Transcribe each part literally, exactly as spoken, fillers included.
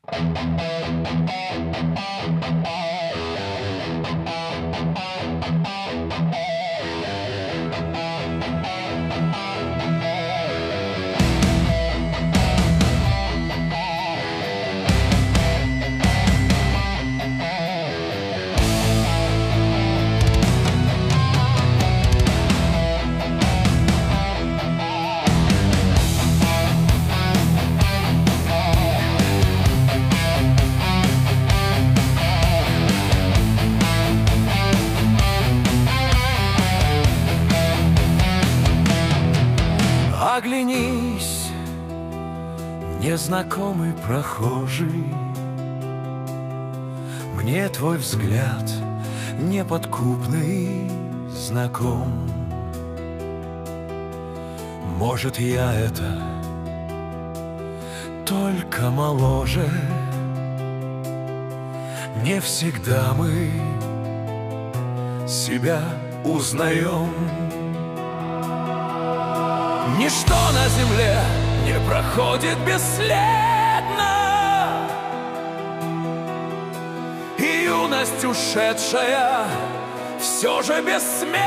Оглянись, незнакомый прохожий, мне твой взгляд неподкупный знаком. Может, я это только моложе, не всегда мы себя узнаем. Ничто на земле не проходит бесследно, и юность ушедшая все же бессмертна.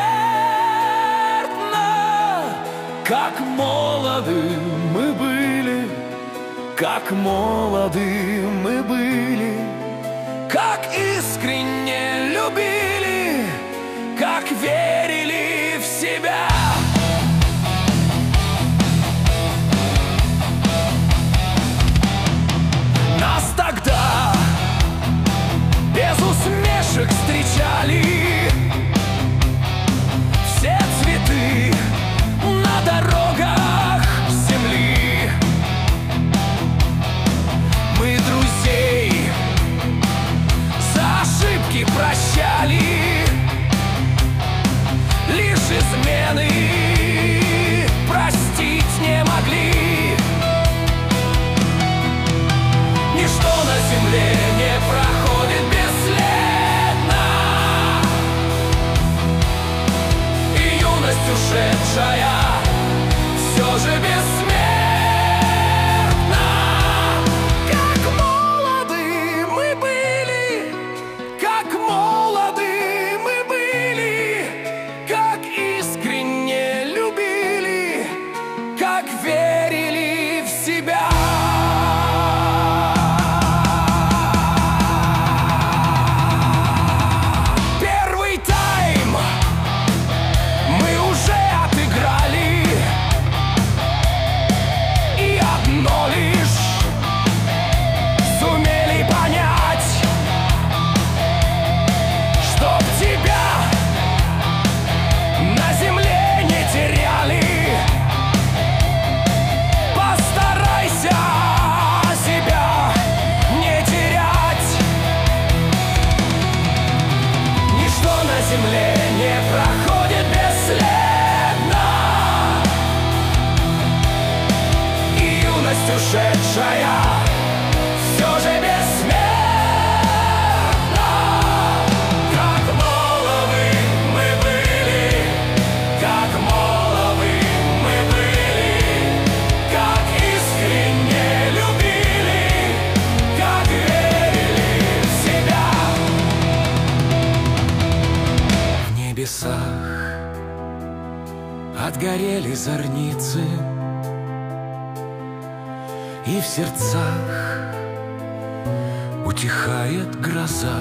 Как молоды мы были, как молоды мы были, как искренне любили, как верили в себя. Тогда без усмешек встречали все цветы на дорогах земли. Мы друзей за ошибки прощали, лишь измены простить не могли. Ничто на земле не проходит бесследно, и юность ушедшая все же бессмертна. Как молоды мы были, как молоды мы были, как искренне любили, как верили в себя. Не проходит бесследно, и юность ушедшая все же бессмертна. Как молоды мы были, как молоды мы были, как искренне любили, как верили в себя. В небесах отгорели зорницы, и в сердцах утихает гроза.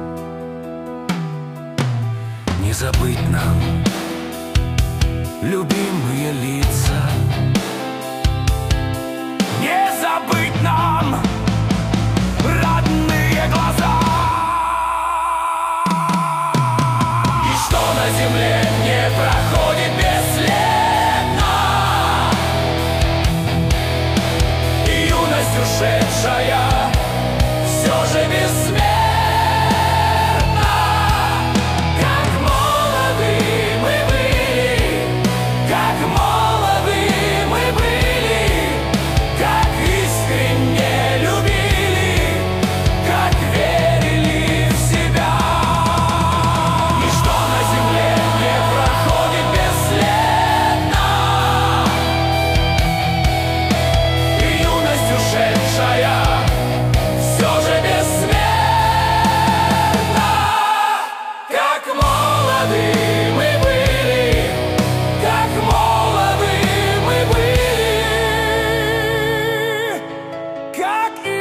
Не забыть нам любимые лица, не забыть нам родные глаза. Ничто на земле не проходит бесследно, и юность ушедшая все же бессмертна. Как молоды мы были, как молоды мы были, как искренне любили, как верили в себя. Ничто на земле не проходит бесследно, и юность ушедшая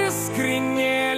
искренне.